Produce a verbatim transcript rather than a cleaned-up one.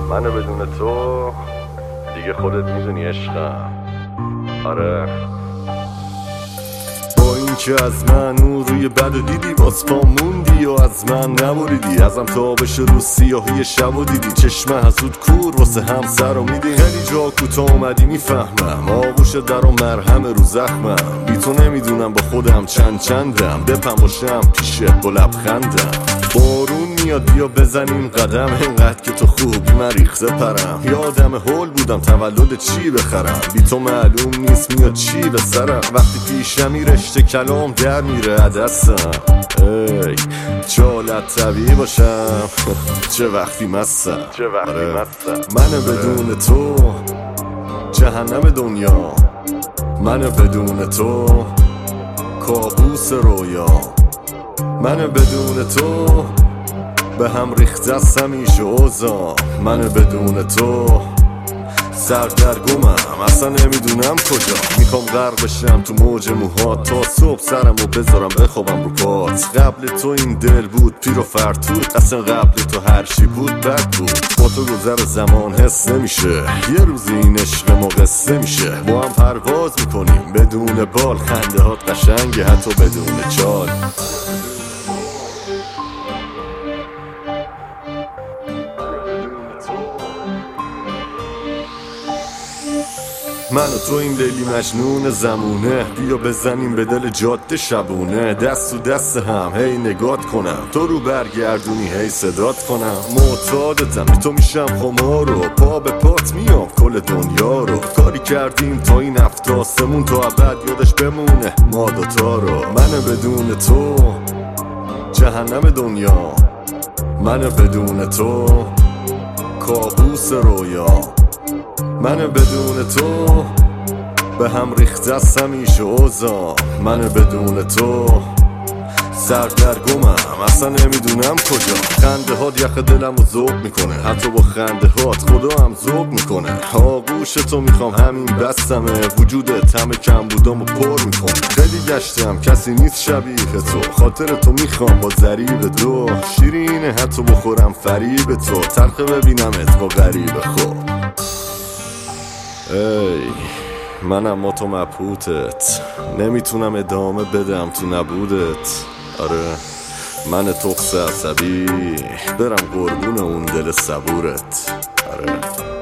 منو بدون تو دیگه خودت میدونی عشقم. آره با این که از من اون روی بد و دیدی، باز پا موندی و از من نبریدی. ازم تابش رو سیاهی شب و دیدی، چشم حسود کور واسه هم سر رو میدی. خیلی جا کوتا اومدی میفهمم، آغوش در و مرهم رو زخمم. بی تو نمیدونم با خودم چند چندم، بپم باشم پیشت با لبخندم. بارون میاد بیا بزنیم قدم، اینقدر که تو خوبی من ریخته پرم. یادم هول بودم تولد چی بخرم، بی تو معلوم نیست میاد چی به سرم. وقتی پیشمی رشته کلام در میره دستم، ای چه حالت طبیعی باشم چه وقتی مستم. چه وقتی مستم. من بدون تو جهنم دنیا، من بدون تو کابوس رویا. من بدون تو به هم ریخته است همیشه اوضاع. من بدون تو سردرگمم، اصلا نمیدونم کجا. میخوام غرق بشم تو موج موهات، تا صبح سرمو بذارم بخوابم رو پات. قبل تو این دل بود پیر و فرتود، اصلا قبل تو هر چی بود بد بود. با تو گذر زمان حس نمیشه، یه روزی این عشق ما قصه میشه. با هم پرواز میکنیم بدون بال، خنده هات قشنگه حتی بدون چال. من و تو این لیلی مجنون زمونه، بیا بزنیم به دل جاده شبونه. دست تو دست هم هی نگات کنم، تو رو برگردونی هی صدات کنم. معتادتم بی تو میشم خمارو، پا به پات میام کل دنیا رو. کاری کردیم تا این هفت آسمون تا ابد یادش بمونه ما دوتا رو. من بدون تو جهنم دنیا، من بدون تو کابوس رویا. من بدون تو به هم ریخته است همیشه اوضاع. من بدون تو سردرگمم، اصلا نمیدونم کجا. خنده هات یخ دلم رو ذوق میکنه، حتی با خنده هات خدا هم ذوق میکنه. آغوش تو میخوام همین بستمه، وجودت همه کم بودم و پر میکنه. خیلی گشتم کسی نیست شبیه تو، خاطر تو میخوام با ضریب دو. شیرینه حتی بخورم فریب تو، تلخه ببینمت با غریب خوب. ای من اما تو مبهوتت، نمیتونم ادامه بدم تو نبودت. آره من تخص عصبی برم قربون اون دل صبورت. آره